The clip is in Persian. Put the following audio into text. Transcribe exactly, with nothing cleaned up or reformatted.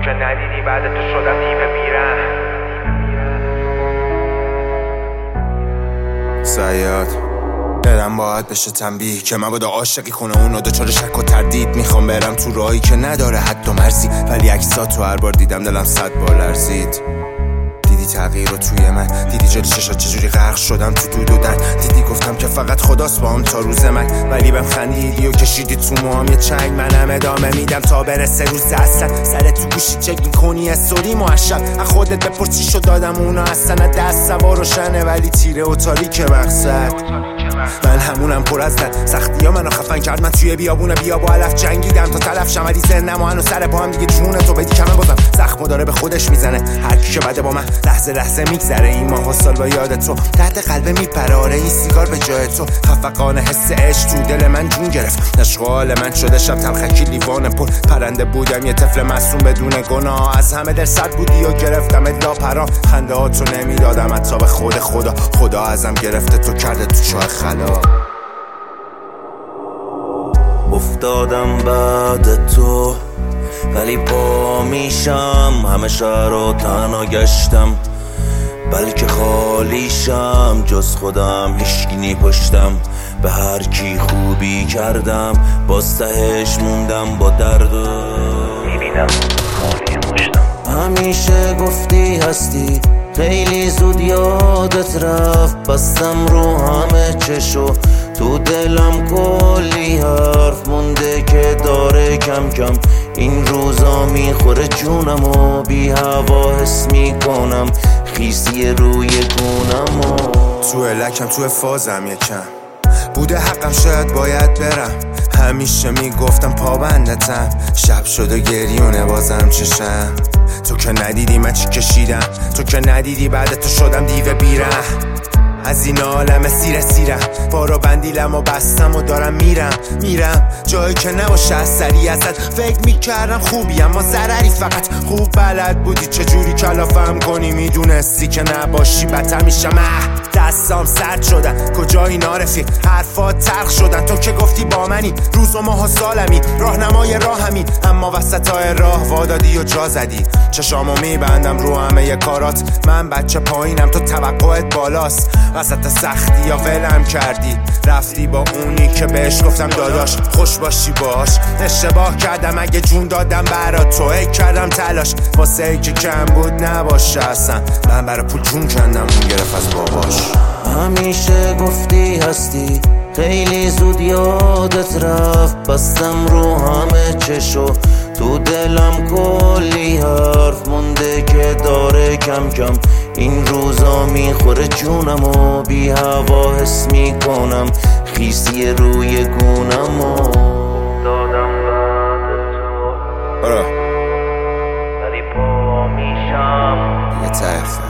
که ندیدی بعد تو شدم دیو بیرم. زیاد برم باید بشه تنبیه که من بادا عاشقی کنه اونو دچار شک و تردید. میخوام برم تو راهی که نداره حد و مرزی، ولی عکساتو هر بار دیدم دلم صد بار لرزید. دیدی تغییر رو توی من، دیدی جلوی چشات چجوری غرق شدم تو دود و دن، دیدی گفتم که فقط خداست با هم تا روز من، ولی بهم خندیدی و کشیدی تو موام یه چنگ. منم ادامه میدم تا برسه روز اصلا، سر تو گوشی چک میکنی استوری موشب، از خودت بپرسی شو دادم اونا اصلا دست سوار روشنه ولی تیره و تاریک مقصد. من همونم پر از دل سختی ها منو خفن کرد، من توی بیابونه بیا با علف جنگیدم تا تلف شم، ولی ذهنم و هنو سر پا هم دیگه جونه تو بدی کمه بازم زخمو داره به خودش میزنه. هر کی که بده با من لحظه لحظه میگذره، این ماه و سال با یاد تو تحت قلب میپره. آره این سیگار به جای تو خفقان حس عشق تو دل من جون گرفت، اشغال من شده شب تلخکی لیوان پر پرنده بودم یه طفل معصوم بدون گناه، از همه دل صد بودی و گرفتم ادلا پرام، خنده ها تو نمیدادم حتی به خود خدا، خدا ازم گرفته تو کرده تو چاه خلا. افتادم بعد تو ولی پا میشم، همه شهر رو تنها گشتم بلکه خالیشم، جز خودم هیچکی پشتم، به هر کی خوبی کردم باز تهش موندم با درد و میبینم خالی مشتم. همیشه گفتی هستی خیلی زود یادت رفت، بستم رو همه چشو تو دلم کلی حرف مونده که داره کم کم این روزا میخوره جونم و بی هوا حس میکنم خیسی روی گونم و تو لکم تو فازم یکم بوده حقم شاید باید برم، همیشه میگفتم پابندتم، شب شد و گریونه بازم چشم. تو که ندیدی من چی کشیدم، تو که ندیدی بعد تو شدم دیو بیرم، از این عالم سیره سیرم بارا بندیلم و بستم و دارم میرم میرم جایی که نباشه از سری ازت فکر میکردم خوبی اما ضرری، فقط خوب بلد بودی چجوری کلافم کنی، میدونستی که نباشی بدتر میشم. اه دستام سرد شدن کجایی نارفی، حرفات تلخ شدن، تو که گفتی با منی روز و ماه و سالمی، راهنمای راهمی، اما وسط های راه وادادی و جا زدی. چشامو میبندم رو همه کارات، من بچه پایینم تو توقعت بالاست، وسط سختی یا ولم کردی رفتی با اونی که بهش گفتم داداش خوش باشی باش. اشتباه کردم اگه جون دادم برا تو، ای کردم تلاش واسه ای که کم بود نباشه اصلا، من برا پول جون کندم اون گرفت از باباش. همیشه گفتی هستی خیلی زود یادت رفت، بستم رو همه چشو تو دلم کلی حرف مونده که داره کم کم این روزا میخوره جونم و بی هوا حس میکنم خیسی روی گونم و دادم بعد تو برا ولی پا میشم یه طرف